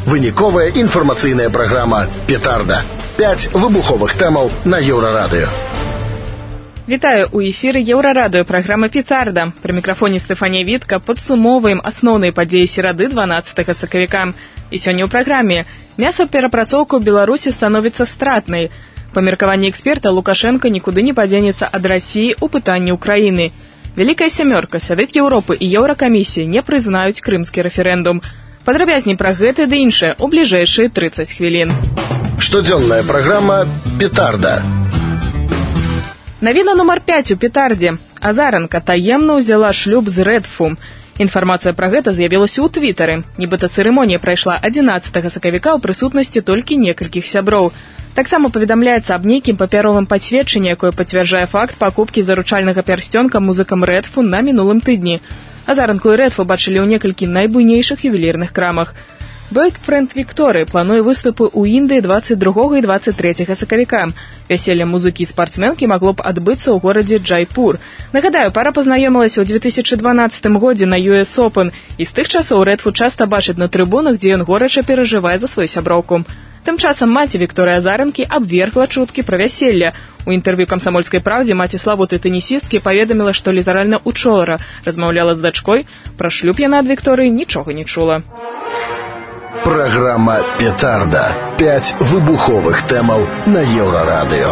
Выніковая інфармацыйная праграма «Петарда». 5 выбуховых тэмаў на Еўрарадыё. Вітаю, у эфіры Еўрарадыё, праграма «Петарда». Пры мікрафоне Стефанія Вітка падсумоўваем асноўныя падзеі серады 12 сакавіка. І сёння ў праграме мясаперапрацоўка ў Беларусі становіцца стратнай. Па меркаванні эксперта, Лукашенко нікуды не падзенецца ад Расіі ў пытанні Украіны. Вялікая сямёрка, Савет Еўропы і Еўракамісія не прызнаюць крымскі рэферэндум. Падрабязней пра гэта ды іншае ў бліжэйшыя 30 хвілін. Штодзённая праграма «Петарда». Навіна нумар 5 у «Петардзе». Азаранка таемна ўзяла шлюб з Рэдфу. Інфармацыя пра гэта з'явілася ў Твітары. Нібыта цырымонія прайшла 11 сакавіка ў прысутнасці толькі некалькіх сяброў. Таксама паведамляецца аб нейкім папяровым пасведчанні, якое пацвярджае факт пакупкі заручальнага пярсцёнка музыкам Рэдфу на мінулым тыдні. Азаранку і Рэдфу бачылі ў некалькі найбуйнейшых ювелірных крамах. Бойкфрэнд Вікторы плануе выступы ў Індыі 22 і 23 сакавіка. Вяселле музыкі і спартсменкі магло б адбыцца ў горадзе Джайпур. Нагадаю, пара пазнаёмілася ў 2012 годзе на US Open, і з тых часоў Рэдфу часта бачыць на трыбунах, дзе ён горача перажывае за сваю сяброўку. Тым часам маці Вікторы Азаранкі абвергла чуткі пра вяселле. У інтэрв'ю «Камсамольскай правдзе» маці славутай тэнісісткі паведаміла, што літаральна учора размаўляла з дачкой, пра шлюб яна ад Вікторыі нічога не чула. Праграма «Петарда». 5 выбуховых тэмаў на Еўрарадыё.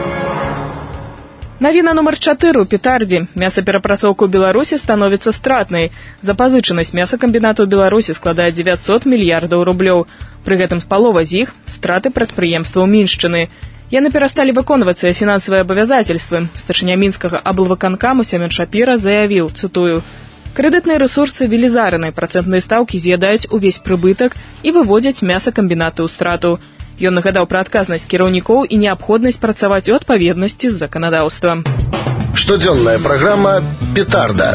Навіна нумар 4 у «Петардзе». Мясаперапрацоўка ў Беларусі становіцца стратнай. Запазычанасць мясакамбіната ў Беларусі складае 900 мільярдаў рублёў. Пры гэтым з палова з іх страты прадпрыемстваў Міншчыны. Яны перасталі выконваць свае фінансавыя абавязательствы. Старшыня мінскага аблвыканкаму Семён Шапіра заявіў, цытую: «Крэдытныя рэсурсы велізарныя, працэнтныя стаўкі з'ядаюць увесь прыбытак і выводзяць мясакамбінаты ў страту». Ён нагадаў пра адказнасць кіраўнікоў і неабходнасць працаваць у адпаведнасці з заканадаўствам. Штодзённая праграма «Петарда».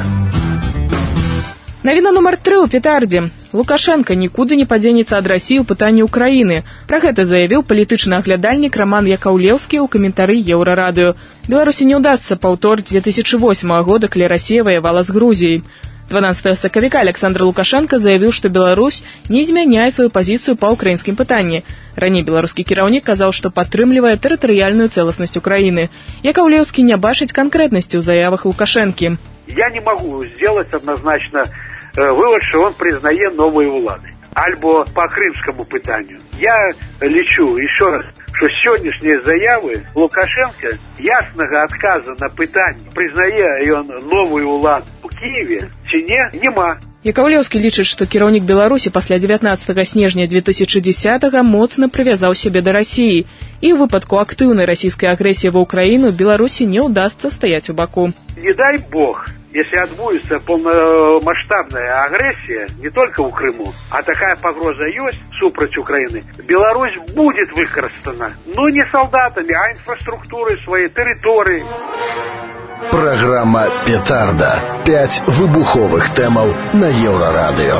Навіна нумар 3 у «Петардзе». Лукашенко нікуды не падзенецца ад Расіі ў пытанні Украіны. Пра гэта заявіў палітычны аглядальнік Роман Якаўлеўскі ў каментары Еўрарадыё. Беларусі не ўдасца паўторыць 2008 года, калі Расія ваявала з Грузіяй. 12 сакавіка Александр Лукашенко заявіў, што Беларусь не змяняе сваю пазіцыю па ўкраінскім пытанні. Раней беларускі кіраўнік казаў, што падтрымлівае тэрытарыяльную цэласнасць Украіны. Якаўлеўскі не бачыць канкрэтнасці ў заявах Лукашэнкі. Я не могу сделать однозначно вывод, что он признает новые улады. Альбо по крымскому пытанию. Я лечу еще раз, что сегодняшние заявы Лукашенко ясного отказа на пытание, признае он новую уладу в Киеве, ці не, нема. Якаўлеўскі лічыць, што кіраўнік Беларусі пасля 19 снежня 2010-го моцна прывязаў сябе да Расіі. І ў выпадку актыўнай расійскай агрэсіі ва Украіну Беларусі не ўдасца стаяць у баку. Не дай бог, если отбудется полномасштабная агрессия не только в Крыму, а такая погроза есть супроть Украины, Беларусь будет выкористана, но не солдатами, а инфраструктурой своей территории. Праграма «Петарда». 5 выбуховых тэмаў на Еўрарадыё.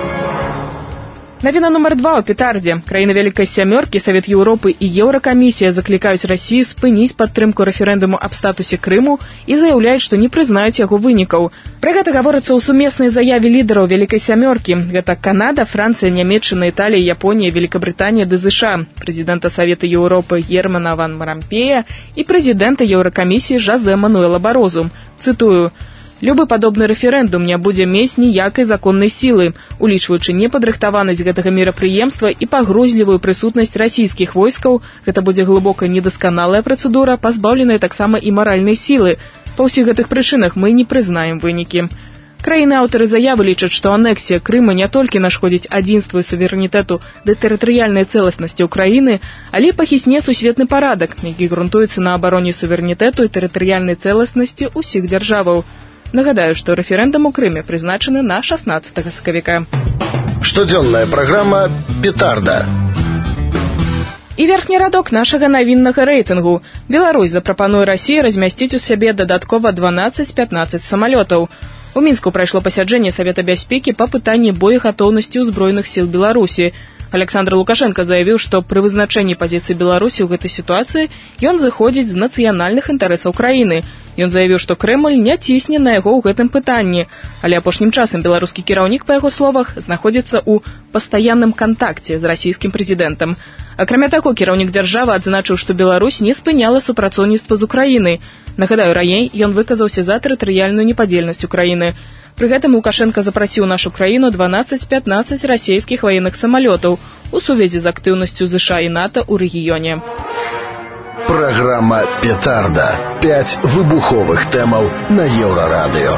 Навіна нумар 2 у «Петардзе». Краіны Вялікай сямёркі, Савет Еўропы і Еўракамісія заклікаюць Расію спыніць падтрымку рэферэндуму аб статусе Крыму і заяўляюць, што не прызнаюць яго вынікаў. Пра гэта гаворыцца ў сумеснай заяве лідараў Вялікай сямёркі. Гэта Канада, Францыя, Нямецчына, Італія, Японія, Великабрытанія ды ЗША, прэзідэнта Савета Еўропы Германа ван Рампея і прэзідэнта Еўракамісіі Жозе Мануэла Барозу. Цытую: «Любы падобны рэферэндум не будзе мець ніякай законнай сілы, улічваючы непадрыхтаванасць гэтага мерапрыемства і пагрозлівую прысутнасць расійскіх войскаў, гэта будзе глыбока недасканалая працэдура, пазбаўленая таксама і маральнай сілы. Па ўсіх гэтых прычынах мы не прызнаем вынікі». Краіны-аўтары заявы лічаць, што анексія Крыма не толькі нашкодзіць адзінству і суверэнітэту ды тэрытарыяльнай цэласнасці Украіны, але пахісне сусветны парадак, які грунтуецца на абароне суверэнітэту і тэрытарыяльнай цэласнасці ўсіх дзяржаваў. Нагадаю, што рэферэндум у Крыме прызначаны на 16 сакавіка. Штодзённая праграма «Петарда». І верхні радок нашага навіннага рэйтынгу. Беларусь запрапануе Расіі размясціць у сябе дадаткова 12-15 самалётаў. У Мінску прайшло пасяджэнне Савета бяспекі па пытанні боегатоўнасці ўзброеных сіл Беларусі. Александр Лукашенко заявіў, што пры вызначэнні пазіцыі Беларусі ў гэтай сітуацыі ён зыходзіць з нацыянальных інтарэсаў краіны. Ён заявіў, што Крэмль не цісне на яго ў гэтым пытанні, але апошнім часам беларускі кіраўнік, па яго словах, знаходзіцца ў пастаянным кантакце з расійскім прэзідэнтам. Акрамя таго, кіраўнік дзяржавы адзначыў, што Беларусь не спыняла супрацоўніцтва з Украінай. Нагадаю, раней ён выказаўся за тэрытарыяльную непадзельнасць Украіны. Пры гэтым Лукашенко запрасіў нашу краіну 12-15 расійскіх ваенных самалётаў у сувязі з актыўнасцю ЗША і НАТО ў рэгіёне. Программа «Петарда». 5 выбуховых тэмаў на Еўрарадыё.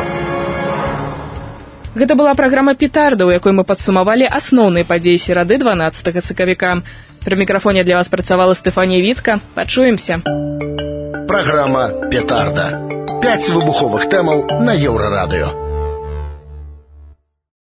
Гэта была праграма «Петарда», у якой мы падсумавалі асноўныя падзеі серады 12 сакавіка. Пры мікрафоне для вас працавала Стэфанія Вітка. Пачуемся. Программа «Петарда». 5 выбуховых тэмаў на Еўрарадыё.